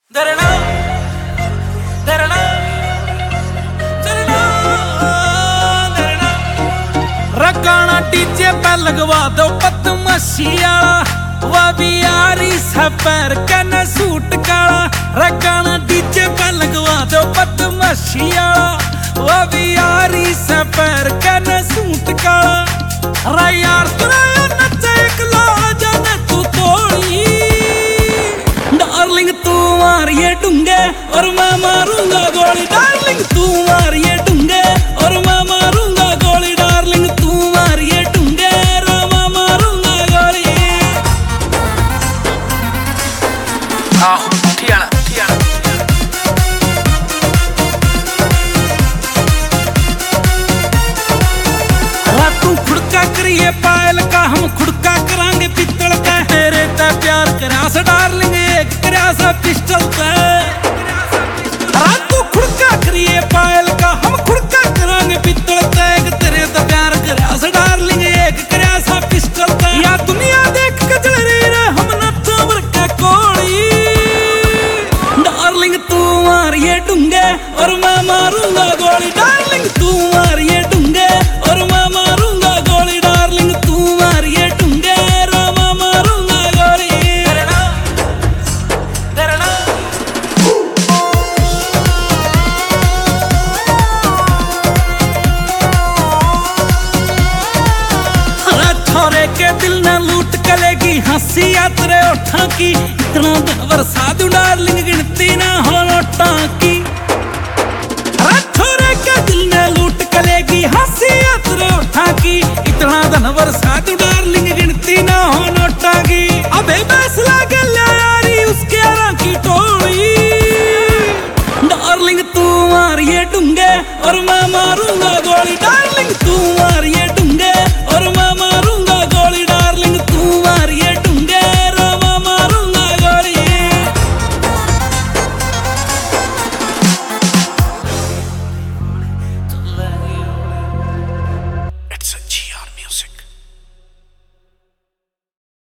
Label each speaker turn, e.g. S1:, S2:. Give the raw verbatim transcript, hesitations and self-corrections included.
S1: धरना धरना धरना धरना रकाना डीजे पे लगवा दो पद्मसिया वह भी यारी सफर कन सूट काला रकाना डीजे पे लगवा दो पद्मसिया वह भी यारी सफर कन सूट काला रा यार तुरा नचे एकला जाने तू तोड़ी डार्लिंग तू मारिए डूंगे और मैं मारूंगा गोली डार्लिंग तू मारिए डूंगे और मैं मारूंगा गोली डार्लिंग तू मारिए डूंगे और मैं मारूंगा गोली
S2: आहो ठियाला ठियाला
S1: तू खुड़का करिए पायल का हम खुड़का करांगे पित्तल का तेरे ते प्यार करा सा डार्लिंग एक करा सा पिस्टल पे तू खुड़का करिए पायल का हम खुड़का करांगे पित्तल का एक तेरे ते प्यार करा सा डार्लिंग एक करा सा पिस्टल पे या दुनिया देख के जल रही रे हम नचावर का कोड़ी डार्लिंग तू मारिए डूंगे और मैं मारूंगा गोली डार्लिंग तू मारिए डूंगे और मैं मारूंगा गोली डार्लिंग तू मारिए डूंगे और मैं मारूंगा गोली धरना धरना छोरे के दिल न लूट कलेगी हंसी यात्रे उठा की इतना बरसा दूं डार्लिंग गिनती ना हो नोटा की छोरे के दिल न लूट कलेगी हंसी यात्रे उठा की इतना धन बरसा दूं डार्लिंग गिनती ना हो नोटा की अबे फैसला कर ले यारी उसके आरा की टोली डार्लिंग तू मारिए डूंगे और मैं मारूंगा